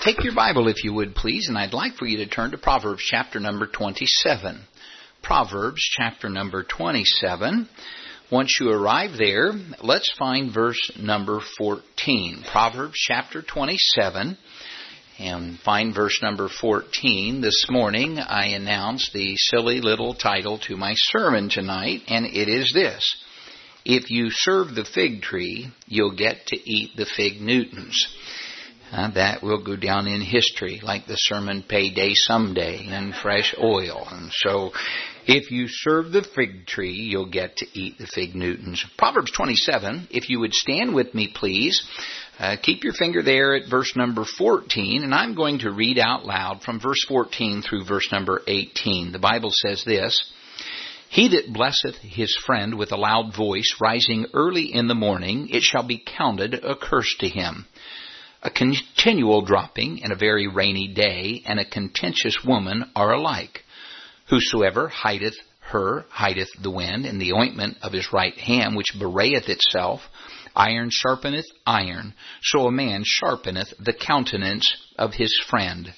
Take your Bible, if you would, please, and I'd like for you to turn to Proverbs chapter number 27. Proverbs chapter number 27. Once you arrive there, let's find verse number 14. Proverbs chapter 27, and find verse number 14. This morning, I announced the silly little title to my sermon tonight, and it is this: If you serve the fig tree, you'll get to eat the fig Newtons. That will go down in history like the sermon Payday Someday and Fresh Oil. And so, if you serve the fig tree, you'll get to eat the fig Newtons. Proverbs 27, if you would stand with me, please. Keep your finger there at verse number 14, and I'm going to read out loud from verse 14 through verse number 18. The Bible says this: He that blesseth his friend with a loud voice, rising early in the morning, it shall be counted a curse to him. A continual dropping in a very rainy day, and a contentious woman are alike. Whosoever hideth her hideth the wind, and the ointment of his right hand, which bewrayeth itself. Iron sharpeneth iron, so a man sharpeneth the countenance of his friend.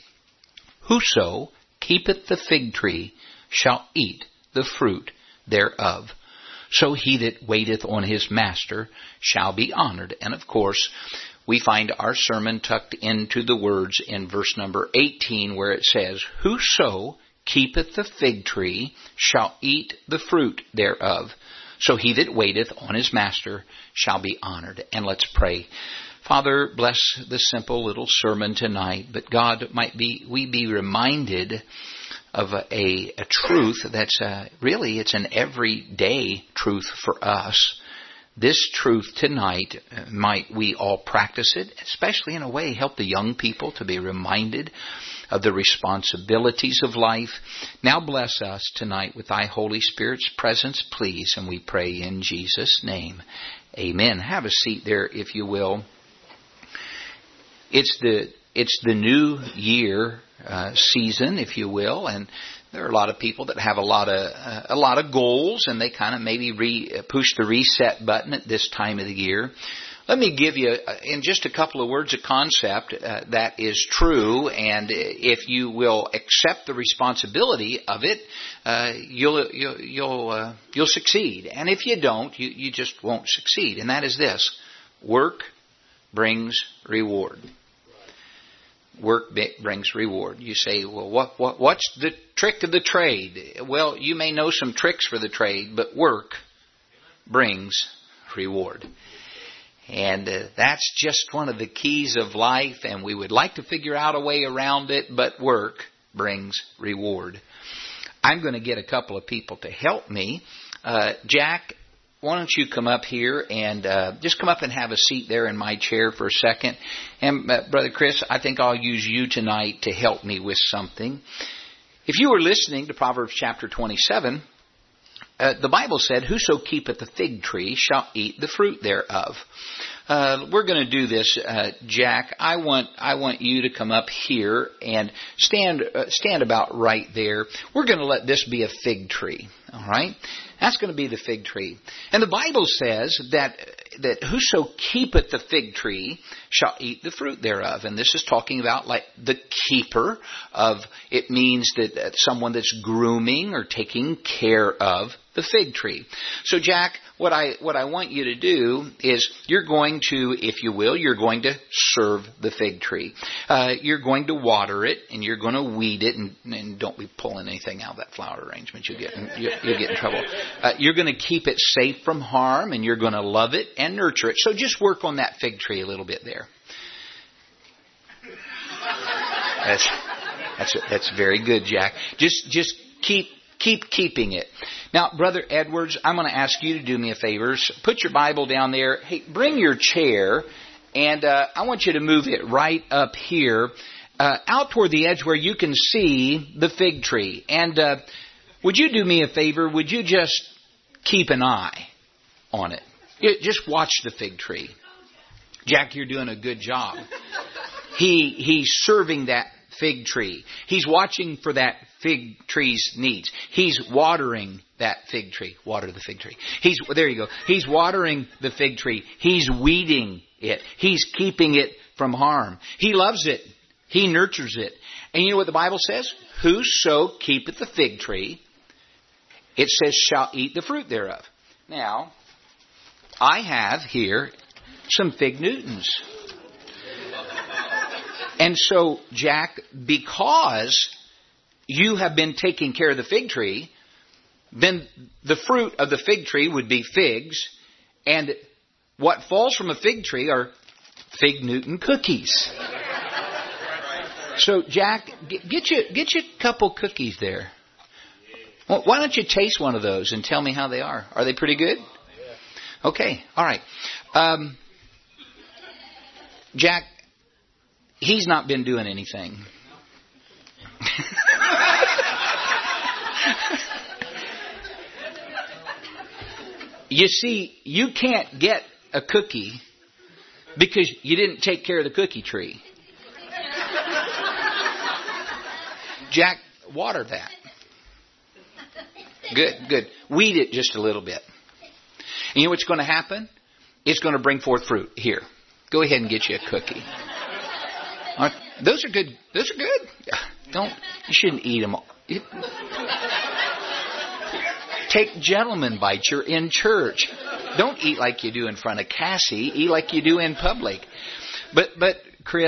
Whoso keepeth the fig tree shall eat the fruit thereof. So he that waiteth on his master shall be honored. And of course, we find our sermon tucked into the words in verse number 18, where it says, Whoso keepeth the fig tree shall eat the fruit thereof. So he that waiteth on his master shall be honored. And let's pray. Father, bless the simple little sermon tonight. But God, we be reminded of a truth that's really, it's an everyday truth for us. This truth tonight, might we all practice it, especially in a way help the young people to be reminded of the responsibilities of life. Now bless us tonight with Thy Holy Spirit's presence, please, and we pray in Jesus' name. Amen. Have a seat there, if you will. It's the new year season, if you will, and there are a lot of people that have a lot of goals, and they kind of maybe push the reset button at this time of the year. Let me give you, in just a couple of words, a concept that is true, and if you will accept the responsibility of it, you'll succeed. And if you don't, you just won't succeed. And that is this: work brings reward. Work brings reward. You say, well, what's the trick of the trade? Well, you may know some tricks for the trade, but work brings reward. And that's just one of the keys of life, and we would like to figure out a way around it, but work brings reward. I'm going to get a couple of people to help me. Jack, why don't you come up here and just come up and have a seat there in my chair for a second. And Brother Chris, I think I'll use you tonight to help me with something. If you were listening to Proverbs chapter 27, the Bible said, Whoso keepeth the fig tree shall eat the fruit thereof. We're going to do this, Jack. I want you to come up here and stand about right there. We're going to let this be a fig tree. All right? That's going to be the fig tree. And the Bible says that whoso keepeth the fig tree shall eat the fruit thereof. And this is talking about like the keeper of, it means that someone that's grooming or taking care of the fig tree. So Jack, what I want you to do is you're going to, if you will, you're going to serve the fig tree. You're going to water it, and you're going to weed it, and don't be pulling anything out of that flower arrangement. You'll get in trouble. You're going to keep it safe from harm, and you're going to love it and nurture it. So just work on that fig tree a little bit there. That's very good, Jack. Just keep keeping it. Now, Brother Edwards, I'm going to ask you to do me a favor. Put your Bible down there. Hey, bring your chair, and I want you to move it right up here, out toward the edge where you can see the fig tree. And would you do me a favor? Would you just keep an eye on it? Just watch the fig tree. Jack, you're doing a good job. He's serving that fig tree. He's watching for that fig tree's needs. He's watering that fig tree. Water the fig tree. There you go. He's watering the fig tree. He's weeding it. He's keeping it from harm. He loves it. He nurtures it. And you know what the Bible says? Whoso keepeth the fig tree, it says, shall eat the fruit thereof. Now, I have here some fig Newtons. And so, Jack, because you have been taking care of the fig tree, then the fruit of the fig tree would be figs. And what falls from a fig tree are fig Newton cookies. So, Jack, get you a couple cookies there. Well, why don't you taste one of those and tell me how they are? Are they pretty good? Okay, all right. Jack, he's not been doing anything. You see, you can't get a cookie because you didn't take care of the cookie tree. Jack, water that. Good. Weed it just a little bit. And you know what's going to happen? It's going to bring forth fruit. Here, go ahead and get you a cookie. Those are good. Those are good. You shouldn't eat them all. Take gentleman bites. You're in church. Don't eat like you do in front of Cassie. Eat like you do in public. But Chris,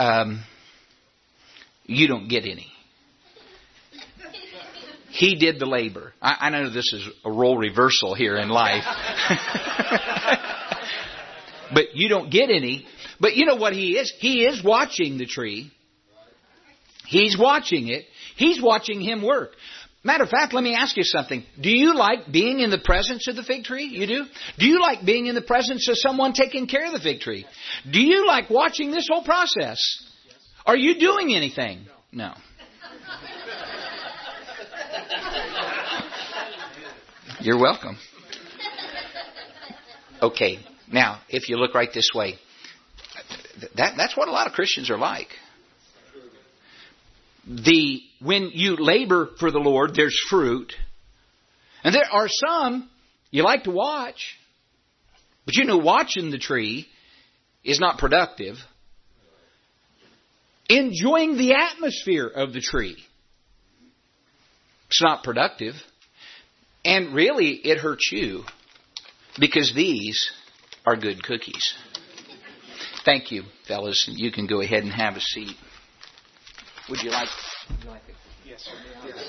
you don't get any. He did the labor. I know this is a role reversal here in life. But you don't get any. But you know what he is? He is watching the tree. He's watching it. He's watching him work. Matter of fact, let me ask you something. Do you like being in the presence of the fig tree? You do? Do you like being in the presence of someone taking care of the fig tree? Do you like watching this whole process? Are you doing anything? No. You're welcome. Okay, now, if you look right this way, that's what a lot of Christians are like. When you labor for the Lord, there's fruit. And there are some you like to watch. But you know, watching the tree is not productive. Enjoying the atmosphere of the tree, it's not productive. And really, it hurts you because these are good cookies. Thank you, fellas. You can go ahead and have a seat. Would you like it? Yes, sir. Yes.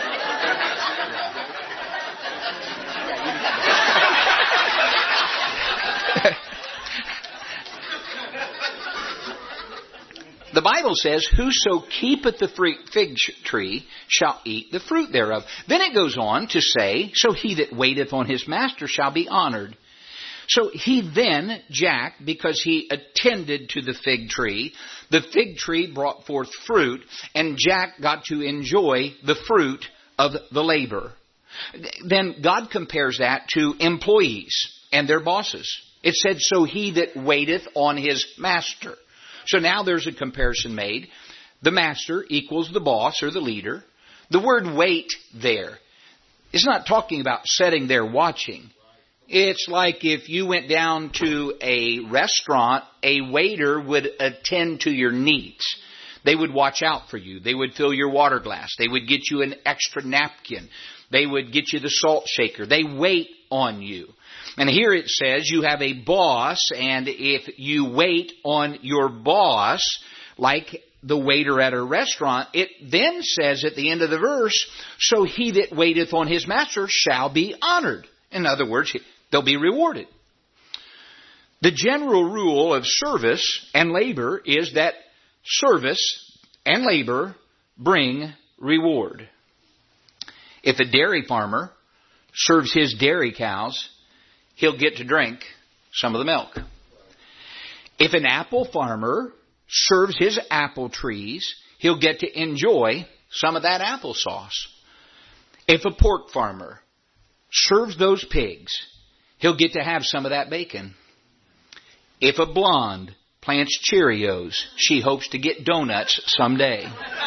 The Bible says, whoso keepeth the fig tree shall eat the fruit thereof. Then it goes on to say, so he that waiteth on his master shall be honored. So he then, Jack, because he attended to the fig tree brought forth fruit, and Jack got to enjoy the fruit of the labor. Then God compares that to employees and their bosses. It said, so he that waiteth on his master. So now there's a comparison made. The master equals the boss or the leader. The word wait there is not talking about sitting there watching. It's like if you went down to a restaurant, a waiter would attend to your needs. They would watch out for you. They would fill your water glass. They would get you an extra napkin. They would get you the salt shaker. They wait on you. And here it says you have a boss, and if you wait on your boss, like the waiter at a restaurant, it then says at the end of the verse, so he that waiteth on his master shall be honored. In other words, they'll be rewarded. The general rule of service and labor is that service and labor bring reward. If a dairy farmer serves his dairy cows, he'll get to drink some of the milk. If an apple farmer serves his apple trees, he'll get to enjoy some of that applesauce. If a pork farmer serves those pigs, he'll get to have some of that bacon. If a blonde plants Cheerios, she hopes to get donuts someday.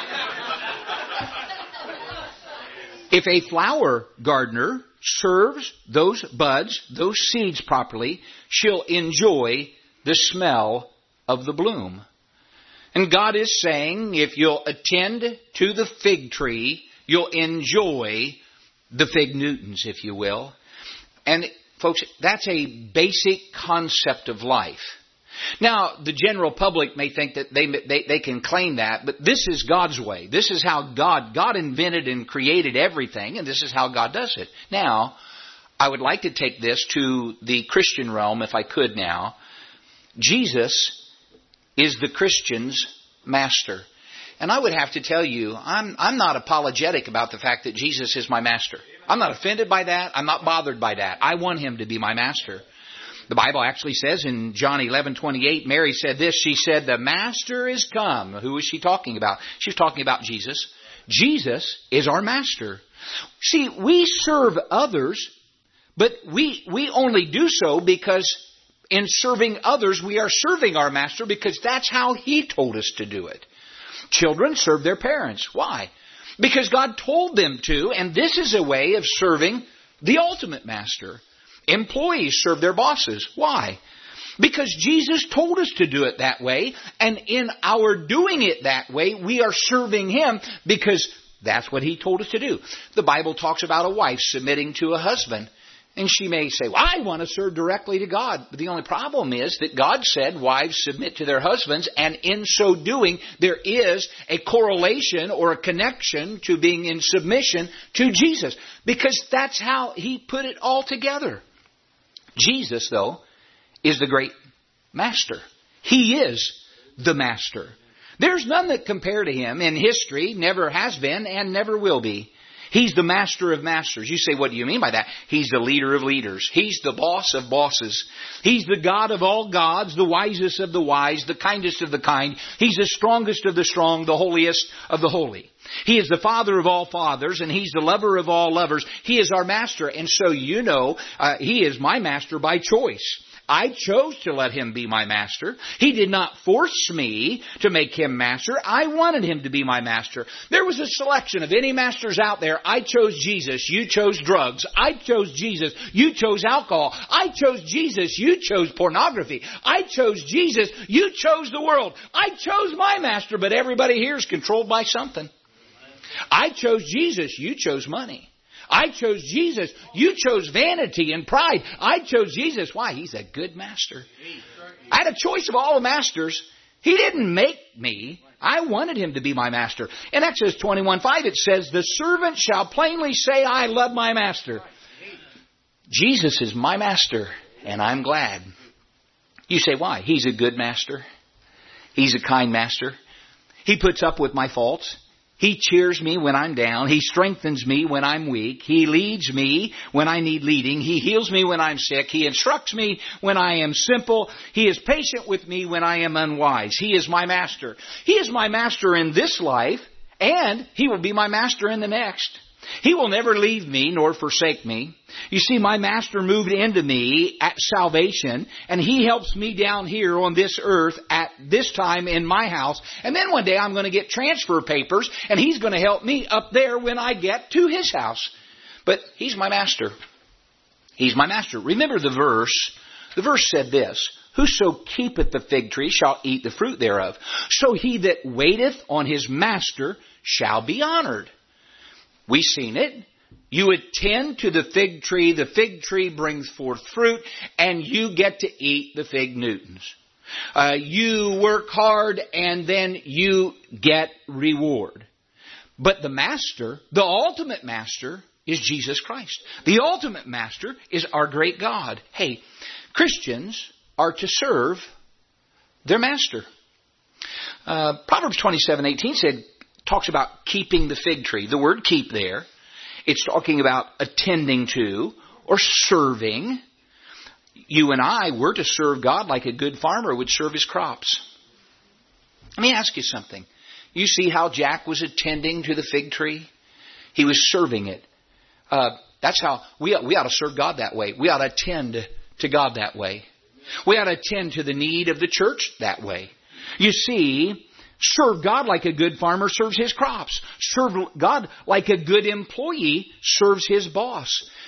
If a flower gardener serves those buds, those seeds properly, she'll enjoy the smell of the bloom. And God is saying, if you'll attend to the fig tree, you'll enjoy the fig Newtons, if you will. And folks, that's a basic concept of life. Now, the general public may think that they can claim that, but this is God's way. This is how God invented and created everything, and this is how God does it. Now, I would like to take this to the Christian realm, if I could now. Jesus is the Christian's master. And I would have to tell you, I'm not apologetic about the fact that Jesus is my master. I'm not offended by that. I'm not bothered by that. I want Him to be my master. The Bible actually says in John 11:28, Mary said this. She said, the Master is come. Who is she talking about? She's talking about Jesus. Jesus is our master. See, we serve others, but we only do so because in serving others, we are serving our master because that's how He told us to do it. Children serve their parents. Why? Because God told them to, and this is a way of serving the ultimate master. Employees serve their bosses. Why? Because Jesus told us to do it that way, and in our doing it that way, we are serving Him because that's what He told us to do. The Bible talks about a wife submitting to a husband. And she may say, well, I want to serve directly to God. But the only problem is that God said wives submit to their husbands, and in so doing, there is a correlation or a connection to being in submission to Jesus. Because that's how He put it all together. Jesus, though, is the great master. He is the master. There's none that compare to Him in history, never has been, and never will be. He's the master of masters. You say, what do you mean by that? He's the leader of leaders. He's the boss of bosses. He's the God of all gods, the wisest of the wise, the kindest of the kind. He's the strongest of the strong, the holiest of the holy. He is the Father of all fathers, and He's the lover of all lovers. He is our master, and so you know He is my master by choice. I chose to let Him be my master. He did not force me to make Him master. I wanted Him to be my master. There was a selection of any masters out there. I chose Jesus. You chose drugs. I chose Jesus. You chose alcohol. I chose Jesus. You chose pornography. I chose Jesus. You chose the world. I chose my master, but everybody here is controlled by something. I chose Jesus. You chose money. I chose Jesus. You chose vanity and pride. I chose Jesus. Why? He's a good master. I had a choice of all the masters. He didn't make me. I wanted Him to be my master. In Exodus 21:5 it says, the servant shall plainly say, I love my master. Jesus is my master, and I'm glad. You say, why? He's a good master. He's a kind master. He puts up with my faults. He cheers me when I'm down. He strengthens me when I'm weak. He leads me when I need leading. He heals me when I'm sick. He instructs me when I am simple. He is patient with me when I am unwise. He is my master. He is my master in this life, and He will be my master in the next. He will never leave me nor forsake me. You see, my master moved into me at salvation, and He helps me down here on this earth at this time in my house. And then one day I'm going to get transfer papers, and He's going to help me up there when I get to His house. But He's my master. He's my master. Remember the verse. The verse said this, whoso keepeth the fig tree shall eat the fruit thereof. So he that waiteth on his master shall be honored. We've seen it. You attend to the fig tree brings forth fruit, and you get to eat the fig Newtons. You work hard, and then you get reward. But the master, the ultimate master, is Jesus Christ. The ultimate master is our great God. Hey, Christians are to serve their master. Proverbs 27:18 talks about keeping the fig tree. The word keep there, it's talking about attending to or serving. You and I, we're to serve God like a good farmer would serve his crops. Let me ask you something. You see how Jack was attending to the fig tree? He was serving it. That's how we ought to serve God that way. We ought to attend to God that way. We ought to attend to the need of the church that way. You see, serve God like a good farmer serves his crops. Serve God like a good employee serves his boss.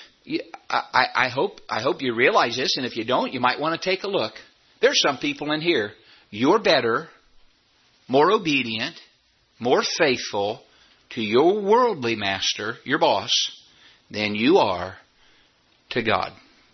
I hope you realize this, and if you don't, you might want to take a look. There's some people in here. You're better more obedient, more faithful to your worldly master, your boss, than you are to God.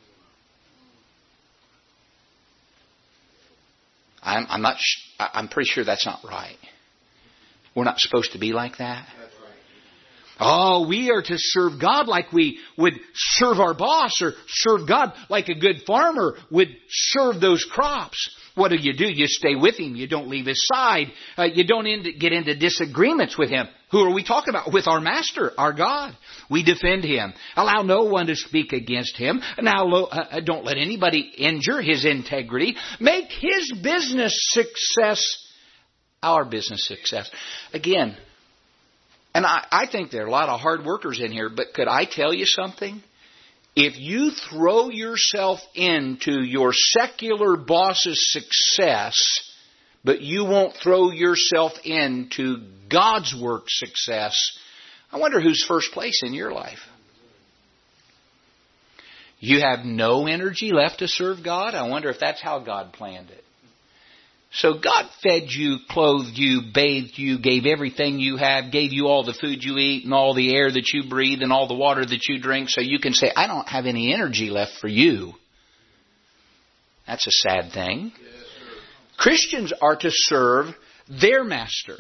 I'm pretty sure that's not right. We're not supposed to be like that. Oh, we are to serve God like we would serve our boss, or serve God like a good farmer would serve those crops. What do? You stay with Him. You don't leave His side. You don't get into disagreements with Him. Who are we talking about? With our Master, our God. We defend Him. Allow no one to speak against Him. Now, don't let anybody injure His integrity. Make His business success our business success. Again, and I think there are a lot of hard workers in here, but could I tell you something? If you throw yourself into your secular boss's success, but you won't throw yourself into God's work success, I wonder who's first place in your life. You have no energy left to serve God? I wonder if that's how God planned it. So God fed you, clothed you, bathed you, gave everything you have, gave you all the food you eat and all the air that you breathe and all the water that you drink, so you can say, I don't have any energy left for you. That's a sad thing. Yes, Christians are to serve their master.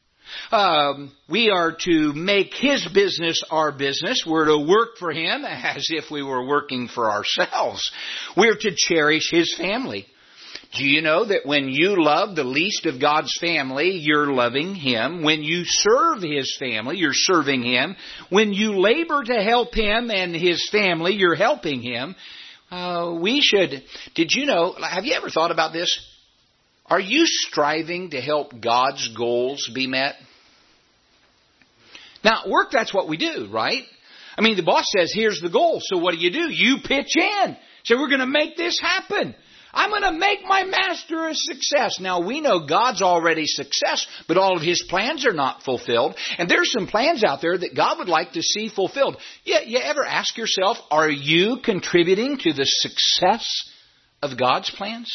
We are to make His business our business. We're to work for Him as if we were working for ourselves. We're to cherish His family. Do you know that when you love the least of God's family, you're loving Him? When you serve His family, you're serving Him. When you labor to help Him and His family, you're helping Him. Did you know, have you ever thought about this? Are you striving to help God's goals be met? Now, at work, that's what we do, right? I mean, the boss says, here's the goal. So what do? You pitch in. Say, we're going to make this happen. I'm going to make my master a success. Now, we know God's already success, but all of His plans are not fulfilled. And there's some plans out there that God would like to see fulfilled. You ever ask yourself, are you contributing to the success of God's plans?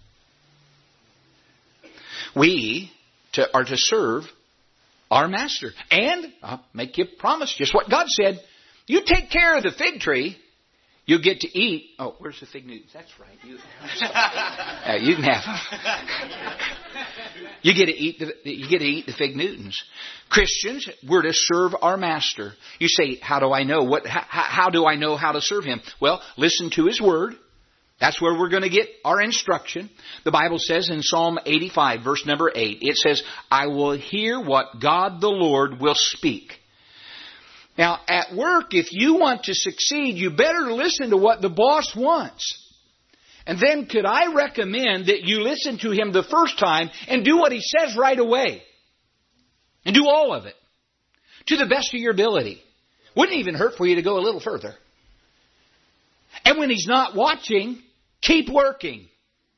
We are to serve our master. And I'll make you a promise, just what God said. You take care of the fig tree, you'll get to eat. Oh, where's the fig Newtons? That's right. You can have. You get to eat the fig Newtons. Christians, we're to serve our master. You say, how do I know how do I know how to serve Him? Well, listen to His word. That's where we're going to get our instruction. The Bible says in Psalm 85, verse number 8, it says, I will hear what God the Lord will speak. Now, at work, if you want to succeed, you better listen to what the boss wants. And then could I recommend that you listen to him the first time and do what he says right away? And do all of it to the best of your ability. Wouldn't even hurt for you to go a little further. And when he's not watching, keep working.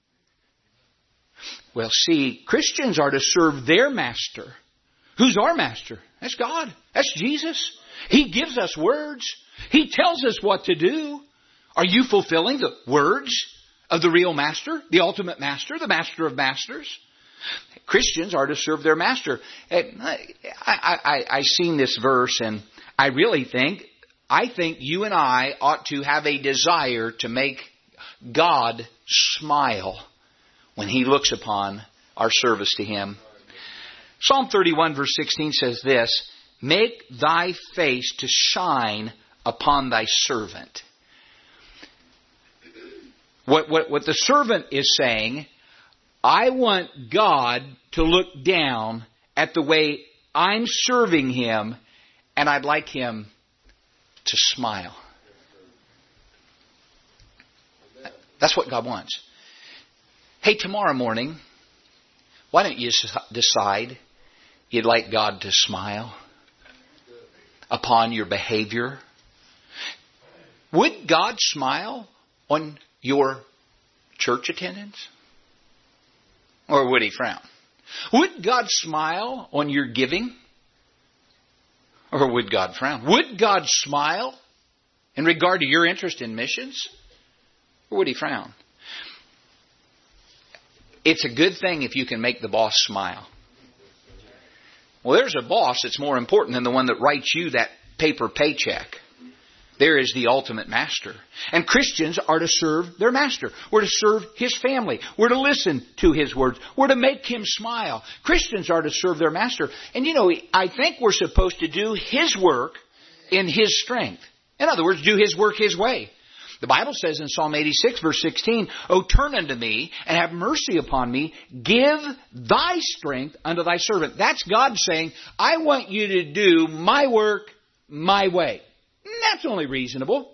Well, see, Christians are to serve their master. Who's our master? That's God. That's Jesus. He gives us words. He tells us what to do. Are you fulfilling the words of the real master, the ultimate master, the master of masters? Christians are to serve their master. I've seen this verse, and I think you and I ought to have a desire to make God smile when He looks upon our service to Him. Psalm 31 verse 16 says this, make thy face to shine upon thy servant. What the servant is saying, I want God to look down at the way I'm serving Him, and I'd like Him to smile. That's what God wants. Hey, tomorrow morning, why don't you decide you'd like God to smile upon your behavior? Would God smile on your church attendance? Or would He frown? Would God smile on your giving? Or would God frown? Would God smile in regard to your interest in missions? Or would He frown? It's a good thing if you can make the boss smile. Well, there's a boss that's more important than the one that writes you that paper paycheck. There is the ultimate master. And Christians are to serve their master. We're to serve His family. We're to listen to His words. We're to make Him smile. Christians are to serve their master. And I think we're supposed to do His work in His strength. In other words, do His work His way. The Bible says in Psalm 86, verse 16, "O turn unto me, and have mercy upon me. Give thy strength unto thy servant." That's God saying, I want you to do my work my way. That's only reasonable.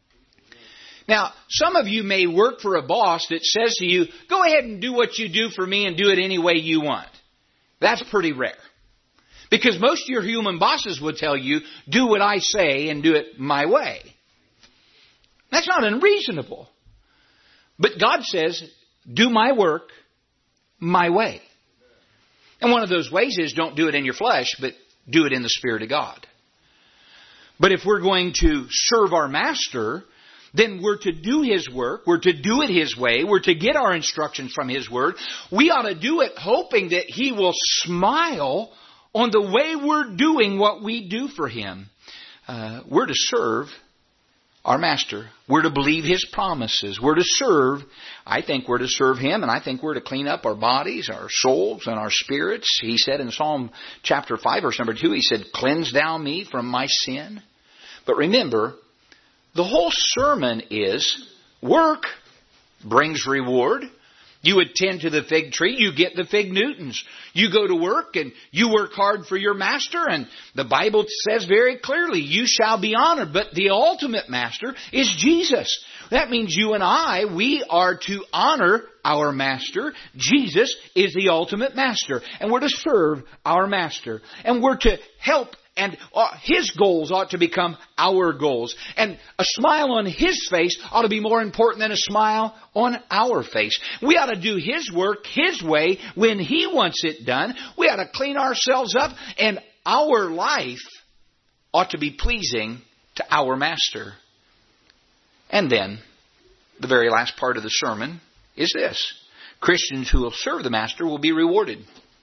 Now, some of you may work for a boss that says to you, go ahead and do what you do for me and do it any way you want. That's pretty rare. Because most of your human bosses would tell you, do what I say and do it my way. That's not unreasonable. But God says, do my work my way. And one of those ways is don't do it in your flesh, but do it in the Spirit of God. But if we're going to serve our master, then we're to do His work. We're to do it His way. We're to get our instructions from His Word. We ought to do it hoping that He will smile on the way we're doing what we do for Him. We're to serve our master. We're to believe His promises. We're to serve. I think we're to serve Him, and I think we're to clean up our bodies, our souls, and our spirits. He said in Psalm chapter 5, verse number 2, He said, "Cleanse thou me from my sin." But remember, the whole sermon is work brings reward. You attend to the fig tree, you get the fig Newtons. You go to work and you work hard for your master, and the Bible says very clearly, you shall be honored. But the ultimate master is Jesus. That means you and I, we are to honor our master. Jesus is the ultimate master. And we're to serve our master. And we're to help. And His goals ought to become our goals. And a smile on His face ought to be more important than a smile on our face. We ought to do His work His way when He wants it done. We ought to clean ourselves up. And our life ought to be pleasing to our Master. And then, the very last part of the sermon is this. Christians who will serve the Master will be rewarded.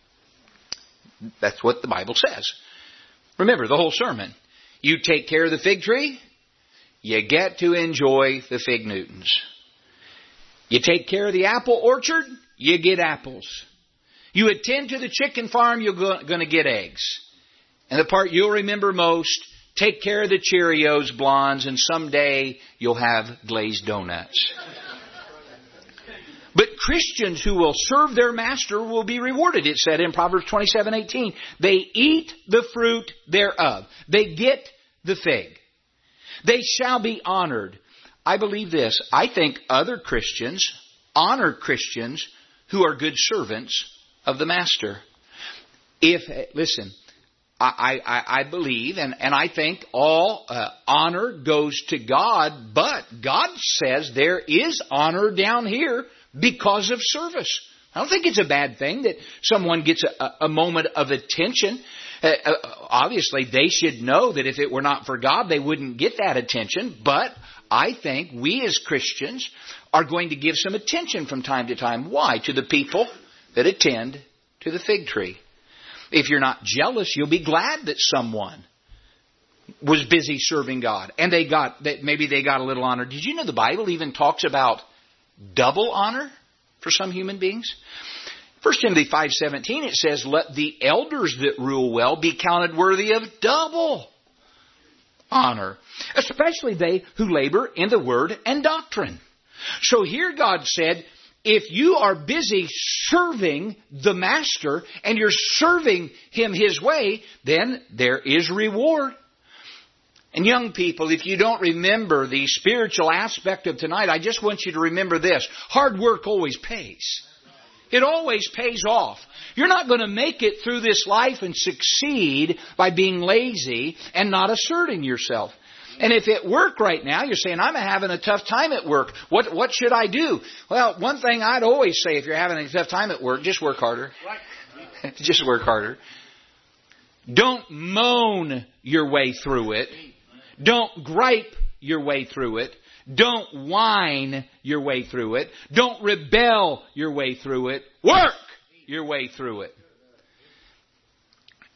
That's what the Bible says. Remember the whole sermon. You take care of the fig tree, you get to enjoy the fig Newtons. You take care of the apple orchard, you get apples. You attend to the chicken farm, you're going to get eggs. And the part you'll remember most, take care of the Cheerios, Blondes, and someday you'll have glazed donuts. But Christians who will serve their master will be rewarded. It said in Proverbs 27:18, they eat the fruit thereof. They get the fig. They shall be honored. I believe this. I think other Christians honor Christians who are good servants of the master. Listen, I believe and I think all honor goes to God, but God says there is honor down here because of service. I don't think it's a bad thing that someone gets a moment of attention. Obviously, they should know that if it were not for God, they wouldn't get that attention. But I think we as Christians are going to give some attention from time to time. Why? To the people that attend to the fig tree. If you're not jealous, you'll be glad that someone was busy serving God and maybe they got a little honor. Did you know the Bible even talks about double honor for some human beings? 1 Timothy 5:17, it says, let the elders that rule well be counted worthy of double honor, especially they who labor in the word and doctrine. So here God said, if you are busy serving the master and you're serving Him His way, then there is reward. And young people, if you don't remember the spiritual aspect of tonight, I just want you to remember this. Hard work always pays. It always pays off. You're not going to make it through this life and succeed by being lazy and not asserting yourself. And if at work right now you're saying, I'm having a tough time at work, what should I do? Well, one thing I'd always say if you're having a tough time at work, just work harder. Just work harder. Don't moan your way through it. Don't gripe your way through it. Don't whine your way through it. Don't rebel your way through it. Work your way through it.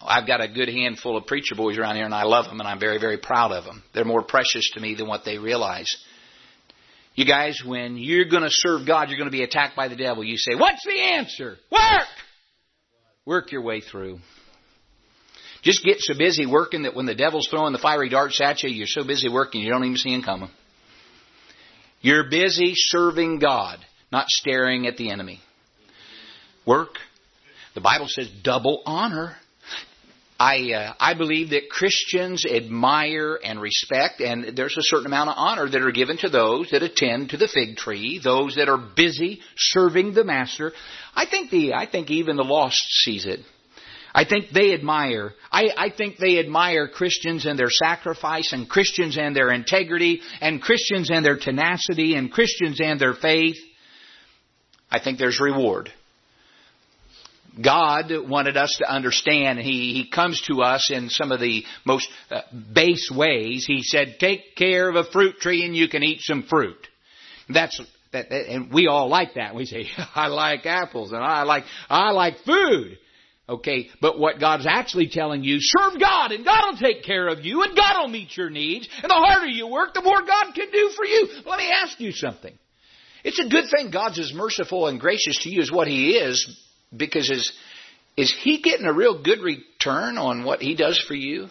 I've got a good handful of preacher boys around here, and I love them, and I'm very, very proud of them. They're more precious to me than what they realize. You guys, when you're going to serve God, you're going to be attacked by the devil. You say, what's the answer? Work! Work your way through. Just get so busy working that when the devil's throwing the fiery darts at you, you're so busy working you don't even see him coming. You're busy serving God, not staring at the enemy. Work. The Bible says double honor. I believe that Christians admire and respect, and there's a certain amount of honor that are given to those that attend to the fig tree, those that are busy serving the Master. I think even the lost sees it. I think they admire. I think they admire Christians and their sacrifice, and Christians and their integrity, and Christians and their tenacity, and Christians and their faith. I think there's reward. God wanted us to understand. He comes to us in some of the most base ways. He said, take care of a fruit tree and you can eat some fruit. And we all like that. We say, I like apples and I like food. Okay, but what God's actually telling you, serve God and God will take care of you and God will meet your needs. And the harder you work, the more God can do for you. Let me ask you something. It's a good thing God's as merciful and gracious to you as what He is. Because is He getting a real good return on what He does for you?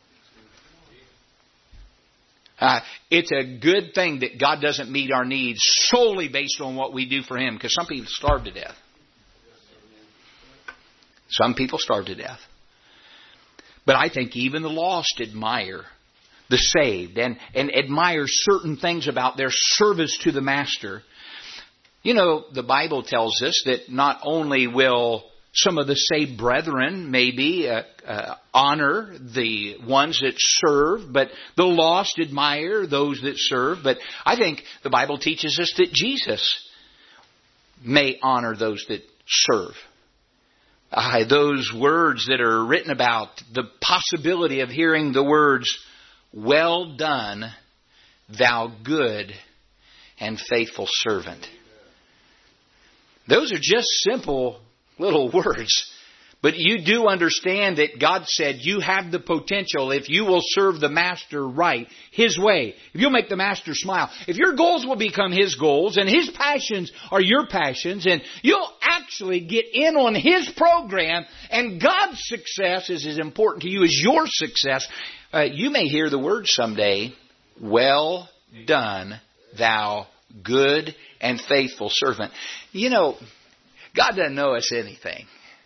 It's a good thing that God doesn't meet our needs solely based on what we do for Him. Because some people starve to death. Some people starve to death. But I think even the lost admire the saved and admire certain things about their service to the Master. You know, the Bible tells us that not only will some of the saved brethren maybe honor the ones that serve, but the lost admire those that serve. But I think the Bible teaches us that Jesus may honor those that serve. Those words that are written about the possibility of hearing the words, well done, thou good and faithful servant. Those are just simple little words. But you do understand that God said you have the potential if you will serve the Master right, His way. If you'll make the Master smile. If your goals will become His goals and His passions are your passions and you'll actually get in on His program and God's success is as important to you as your success, you may hear the words someday, well done, thou good and faithful servant. You know, God doesn't owe us anything.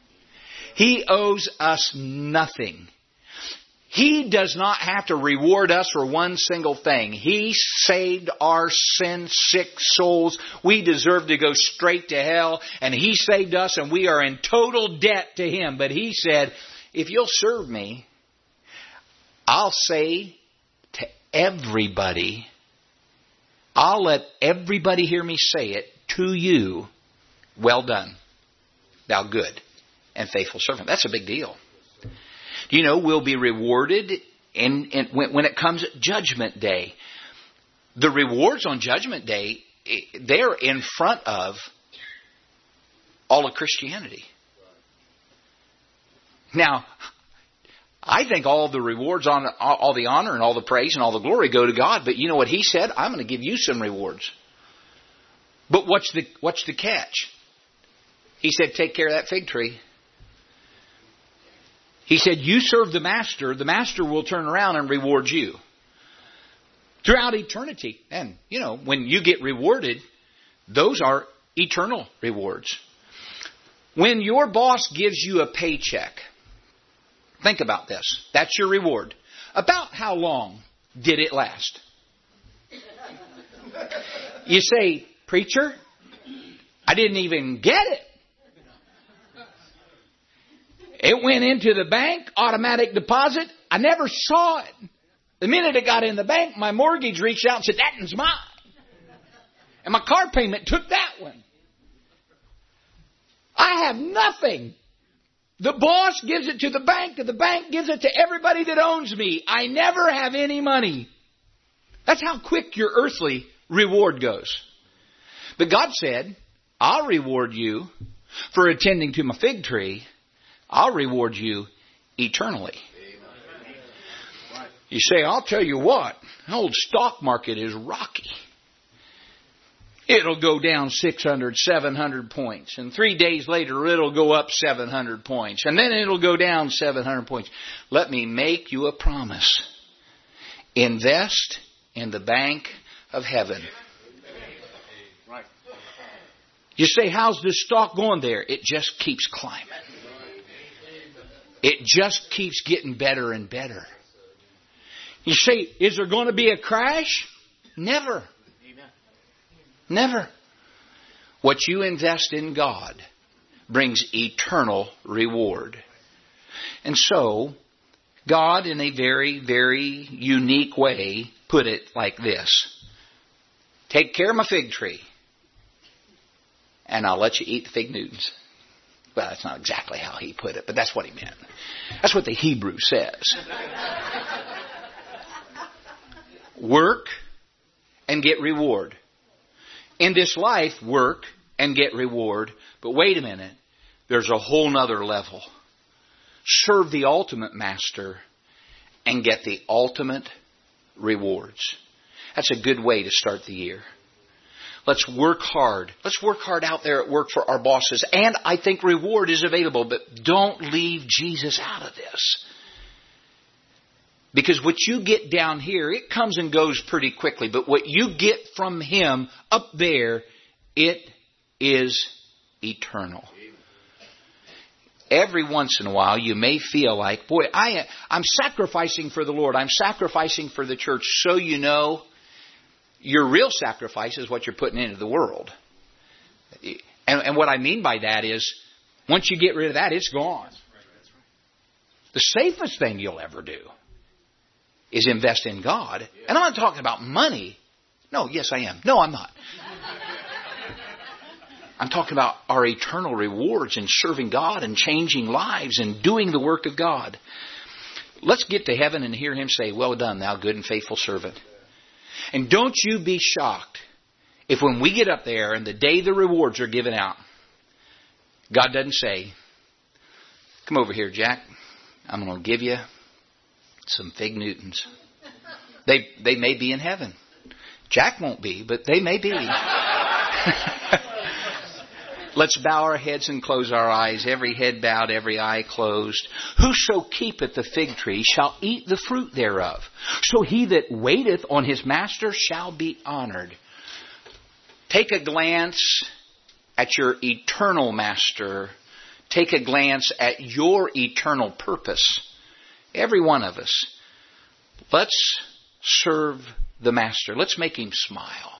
He owes us nothing. He does not have to reward us for one single thing. He saved our sin-sick souls. We deserve to go straight to hell, and He saved us, and we are in total debt to Him. But He said, if you'll serve me, I'll say to everybody, I'll let everybody hear me say it to you, well done, thou good and faithful servant. That's a big deal. Do you know we'll be rewarded when it comes Judgment Day? The rewards on Judgment Day, they're in front of all of Christianity. Now, I think all the rewards, on all the honor and all the praise and all the glory go to God. But you know what He said? I'm going to give you some rewards. But what's the catch? He said, take care of that fig tree. He said, you serve the Master will turn around and reward you. Throughout eternity. And, you know, when you get rewarded, those are eternal rewards. When your boss gives you a paycheck, think about this. That's your reward. About how long did it last? You say, preacher, I didn't even get it. It went into the bank, automatic deposit. I never saw it. The minute it got in the bank, my mortgage reached out and said, that one's mine. And my car payment took that one. I have nothing. The boss gives it to the bank gives it to everybody that owns me. I never have any money. That's how quick your earthly reward goes. But God said, I'll reward you for attending to my fig tree. I'll reward you eternally. You say, I'll tell you what, the old stock market is rocky. It'll go down 600, 700 points. And 3 days later, it'll go up 700 points. And then it'll go down 700 points. Let me make you a promise. Invest in the bank of heaven. You say, how's this stock going there? It just keeps climbing. It just keeps getting better and better. You say, is there going to be a crash? Never. Never. What you invest in God brings eternal reward. And so, God, in a very, very unique way, put it like this. Take care of my fig tree, and I'll let you eat the fig Newtons. Well, that's not exactly how he put it, but that's what he meant. That's what the Hebrew says. Work and get reward. In this life, work and get reward. But wait a minute. There's a whole nother level. Serve the ultimate master and get the ultimate rewards. That's a good way to start the year. Let's work hard. Let's work hard out there at work for our bosses. And I think reward is available. But don't leave Jesus out of this. Because what you get down here, it comes and goes pretty quickly. But what you get from Him up there, it is eternal. Every once in a while, you may feel like, boy, I'm sacrificing for the Lord. I'm sacrificing for the church. So you know, your real sacrifice is what you're putting into the world. And what I mean by that is, once you get rid of that, it's gone. The safest thing you'll ever do is invest in God. And I'm not talking about money. No, yes I am. No, I'm not. I'm talking about our eternal rewards in serving God and changing lives and doing the work of God. Let's get to heaven and hear Him say, well done, thou good and faithful servant. And don't you be shocked if when we get up there and the day the rewards are given out, God doesn't say, come over here, Jack. I'm going to give you some fig Newtons. They may be in heaven. Jack won't be, but they may be. Let's bow our heads and close our eyes. Every head bowed, every eye closed. Whoso keepeth the fig tree shall eat the fruit thereof. So he that waiteth on his master shall be honored. Take a glance at your eternal master. Take a glance at your eternal purpose. Every one of us. Let's serve the master. Let's make him smile.